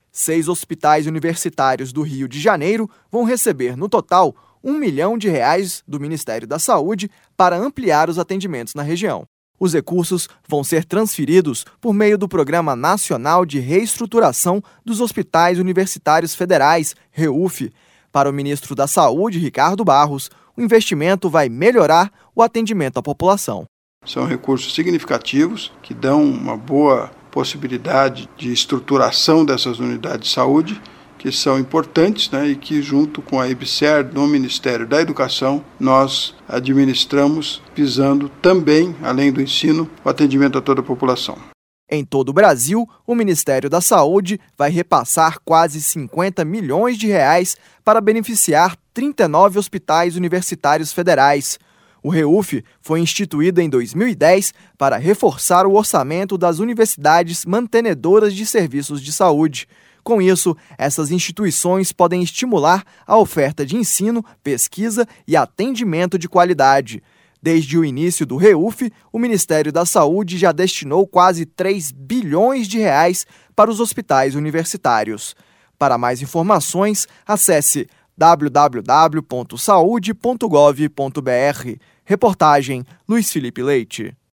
6 hospitais universitários do Rio de Janeiro vão receber, no total, R$ 1 milhão do Ministério da Saúde para ampliar os atendimentos na região. Os recursos vão ser transferidos por meio do Programa Nacional de Reestruturação dos Hospitais Universitários Federais, REUF. Para o ministro da Saúde, Ricardo Barros, o investimento vai melhorar o atendimento à população. São recursos significativos que dão uma boa possibilidade de estruturação dessas unidades de saúde, que são importantes, e que, junto com a EBSER, no Ministério da Educação, nós administramos, visando também, além do ensino, o atendimento a toda a população. Em todo o Brasil, o Ministério da Saúde vai repassar quase R$ 50 milhões para beneficiar 39 hospitais universitários federais. O REUF foi instituído em 2010 para reforçar o orçamento das universidades mantenedoras de serviços de saúde. Com isso, essas instituições podem estimular a oferta de ensino, pesquisa e atendimento de qualidade. Desde o início do REUF, o Ministério da Saúde já destinou quase R$ 3 bilhões para os hospitais universitários. Para mais informações, acesse www.saude.gov.br. Reportagem Luiz Felipe Leite.